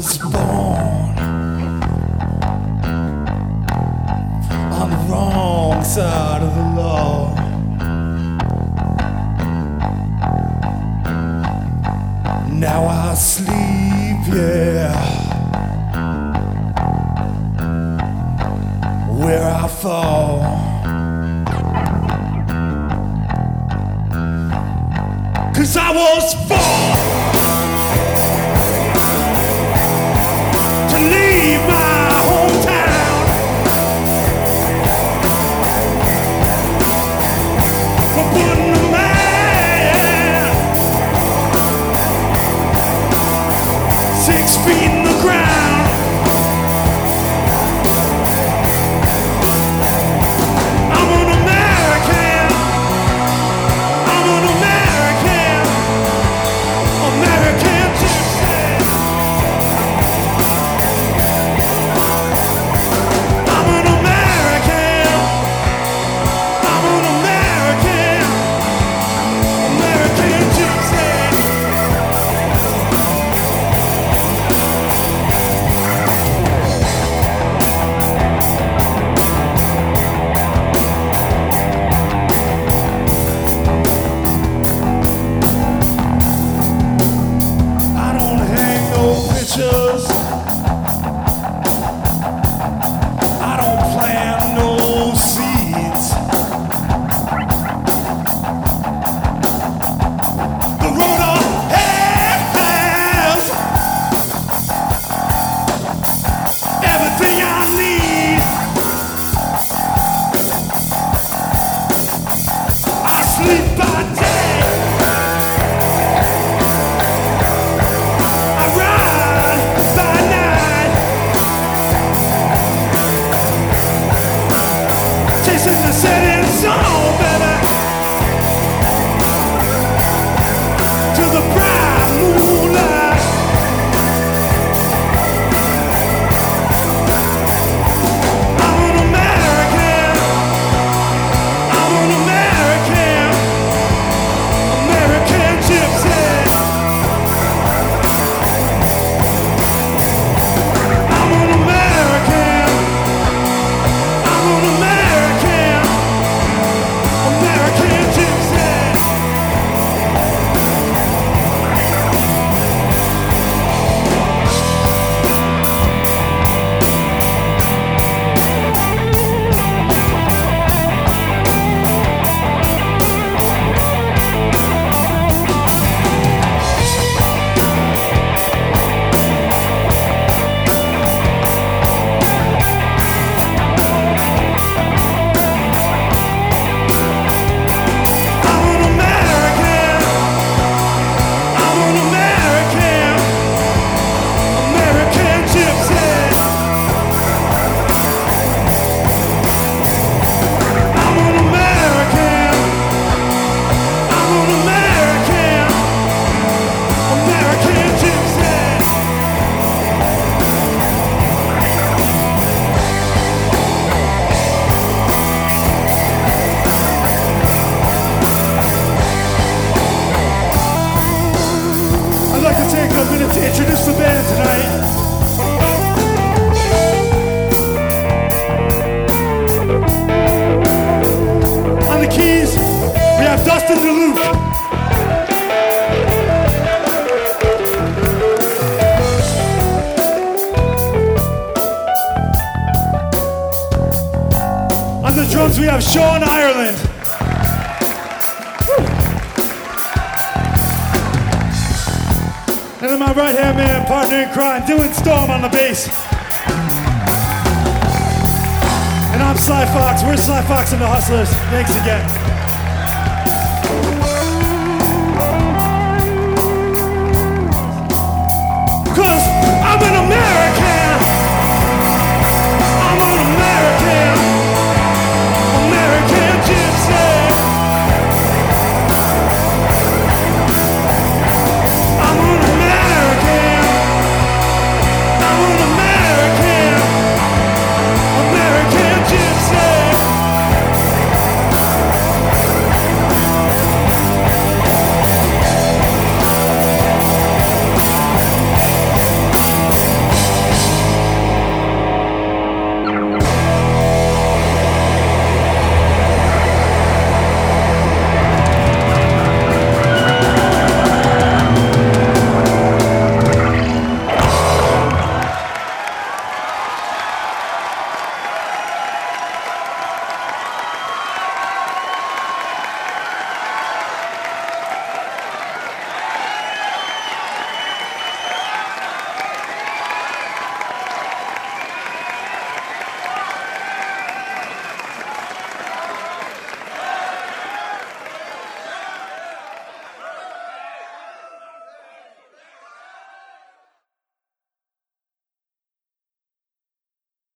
was born on the wrong side of the law. Now I sleep, yeah, where I fall. Cause I was born to leave my hometown for putting a man 6 feet in the ground. I'm an American. I'm an American. American gypsy. I'm an American. I'm an American. American gypsy. I don't hang no pictures. I don't plant no seeds. The road ahead has everything I need. I sleep by day. I ride by night, chasing the setting sun, baby, to the bright moonlight. I'm an American. I'm an American. American gypsy. I'm an American. I'm an American. American gypsy. I'm an American. I'm an American. American gypsy. I'm an American. I'm an American. American gypsy. I'd like to take a minute to introduce the band tonight. On the keys, we have Dustin DeLuke. On the drums, we have Sean Ireland. And then my right-hand man, partner in crime, Dylan Storm on the bass. And I'm Sly Fox. We're Sly Fox and the Hustlers. Thanks again.